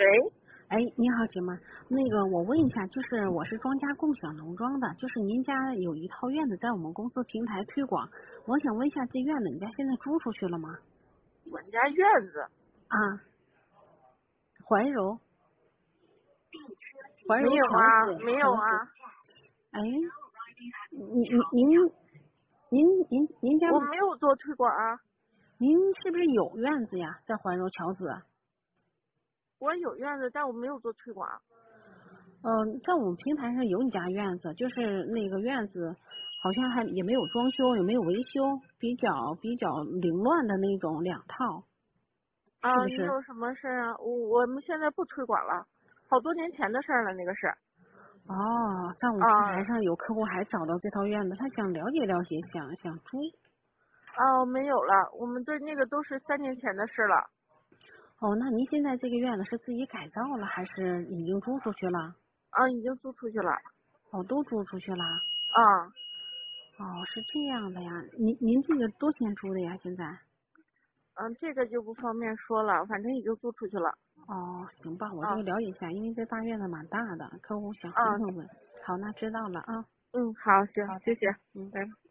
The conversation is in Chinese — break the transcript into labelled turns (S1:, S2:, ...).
S1: 喂，
S2: 哎，你好，姐妹，那个我问一下，就是我是庄家共享农庄的，就是您家有一套院子在我们公司平台推广，我想问一下，这院子你家现在租出去了吗？
S1: 我们家院子
S2: 啊，怀柔，怀柔桥
S1: 没有啊，
S2: 子，
S1: 没有啊，
S2: 哎，您家
S1: 我没有做推广啊，
S2: 您是不是有院子呀，在怀柔桥子？
S1: 我有院子，但我没有做推广。
S2: 在我们平台上有你家院子，就是那个院子好像还也没有装修，也没有维修，比较凌乱的那种两套，是
S1: 啊，
S2: 不是？
S1: 你有什么事儿啊？我们现在不推广了，好多年前的事儿了，那个是。
S2: 哦，在我们平台
S1: 啊
S2: 上有客户还找到这套院子，他想了解了解，想租。
S1: 啊，没有了，我们对那个都是3年前的事了。
S2: 哦，那您现在这个院子是自己改造了，还是已经租出去了？
S1: 啊，已经租出去了。
S2: 哦，都租出去了。
S1: 啊，
S2: 哦，是这样的呀。您这个多钱租的呀？现在？
S1: 这个就不方便说了，反正已经租出去了。
S2: 哦，行吧，我就
S1: 啊
S2: 了解一下，因为这大院子蛮大的，客户想
S1: 啊，
S2: 问问。好，那知道了啊。
S1: 好，行，
S2: 好的，
S1: 谢谢。
S2: 嗯。
S1: 拜拜。